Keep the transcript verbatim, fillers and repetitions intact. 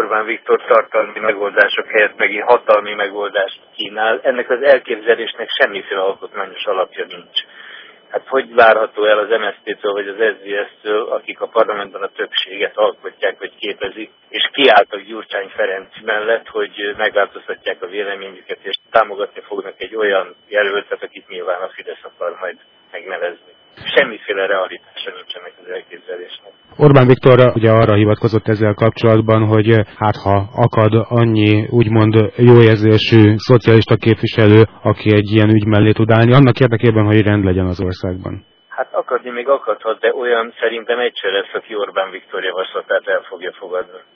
Orbán Viktor tartalmi megoldások helyett megint hatalmi megoldást kínál. Ennek az elképzelésnek semmiféle alkotmányos alapja nincs. Hát hogy várható el az em es zé té-től vagy az es zé dé es-től, akik a parlamentben a többséget alkotják vagy képezik, és kiálltak Gyurcsány Ferenc mellett, hogy megváltoztatják a véleményüket, és támogatni fognak egy olyan jelöltet, akit nyilván a Fidesz akar majd megnevezni. Semmiféle realitása nincs ennek az elképzelésnek. Orbán Viktor ugye arra hivatkozott ezzel kapcsolatban, hogy hát ha akad annyi úgymond jóérzésű szocialista képviselő, aki egy ilyen ügy mellé tud állni, annak érdekében, hogy rend legyen az országban. Hát akadni még akadhat, de olyan szerintem egyszer lesz, aki Orbán Viktor javaslatát el fogja fogadni.